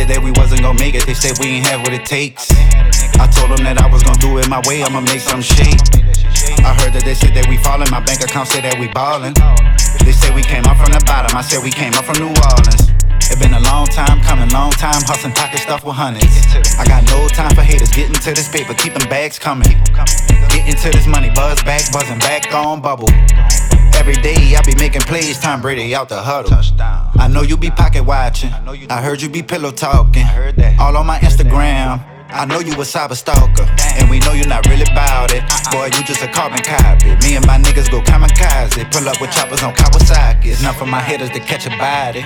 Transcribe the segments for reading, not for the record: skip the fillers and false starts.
said that we wasn't gon' make it, they said we ain't have what it takes. I told them that I was gon' do it my way, I'ma make some shake. I heard that they said that we fallin', my bank account said that we ballin'. They said we came up from the bottom, I said we came up from New Orleans. It been a long time coming, long time hustling, pocket stuff with hundreds. I got no time for haters, getting to this paper, keep them bags coming. Getting to this money, buzz back, buzzing back on bubble. Every day I be making plays, Tom Brady out the huddle. I know you be pocket watching, I heard you be pillow talking. All on my Instagram, I know you a cyber stalker. And we know you not really bout it. Boy, you just a carbon copy. Me and my niggas go kamikaze. Pull up with choppers on Kawasaki. It's not for my hitters to catch a body.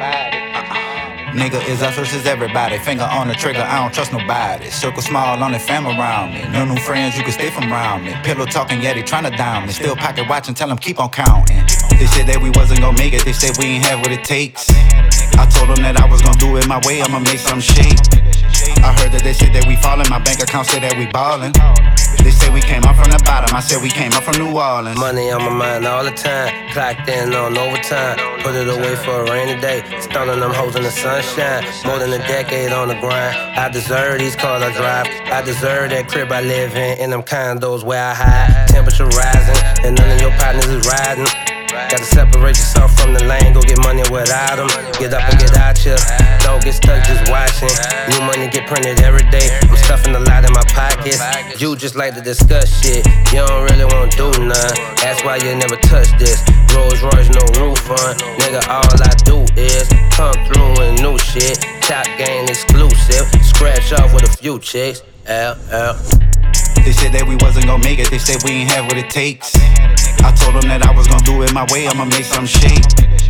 Nigga, is us versus everybody. Finger on the trigger, I don't trust nobody. Circle small, only fam around me. No new friends, you can stay from around me. Pillow talking, yeah, they tryna down me. Still pocket watching, tell them keep on counting. They said that we wasn't gon' make it, they said we ain't have what it takes. I told them that I was gon' do it my way, I'ma make some shake. I heard that they said that we fallin', my bank account said that we ballin'. They said we came up from the bottom, I said we came up from New Orleans. Money on my mind all the time, clocked in on overtime. Put it away for a rainy day, stunning them hoes in the sunshine. More than a decade on the grind, I deserve these cars I drive. I deserve that crib I live in them condos where I hide. Temperature rising, and none of your partners is riding. Gotta separate yourself from the lane, go get money without them. Get up and get out here, don't get stuck just watching. New money get printed every day, I'm stuffing a lot in my pockets. You just like to discuss shit, you don't really wanna do none. That's why you never touch this. Rolls Royce, no roof on. Nigga, all I do is come through with new shit. Top game exclusive, scratch off with a few chicks. L. They said that we wasn't gon' make it, they said we ain't have what it takes. I told them that I was gon' do it my way, I'ma make some shake.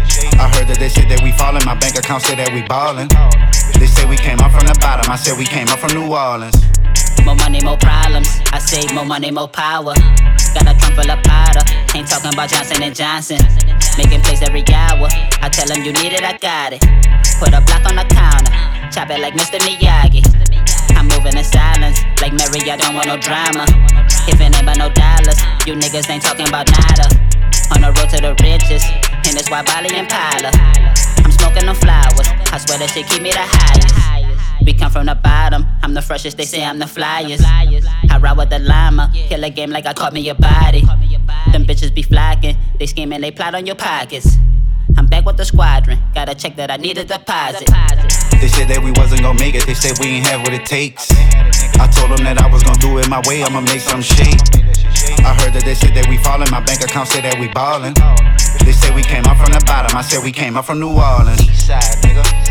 I heard that they said that we fallin', my bank account said that we ballin'. They said we came up from the bottom, I said we came up from New Orleans. More money, more problems. I say more money, more power. Got a trunk full of powder. Ain't talking about Johnson & Johnson. Making plays every hour. I tell them you need it, I got it. Put a block on the counter. Chop it like Mr. Miyagi. I'm moving in silence. Like Mary, I don't want no drama. If it ain't about no dollars, you niggas ain't talking about nada. On the road to the riches. And it's why Bali and Pala. I'm smoking them flowers. I swear that shit keep me the highest. We come from the bottom, I'm the freshest, they say I'm the flyest. I ride with the llama, kill a game like I caught me a body. Them bitches be flocking, they scheming, they plot on your pockets. I'm back with the squadron, gotta check that I need a deposit. They said that we wasn't gon' make it, they said we ain't have what it takes. I told them that I was gon' do it my way, I'ma make some shake. I heard that they said that we fallin', my bank account said that we ballin'. They said we came up from the bottom, I said we came up from New Orleans. Eastside, nigga.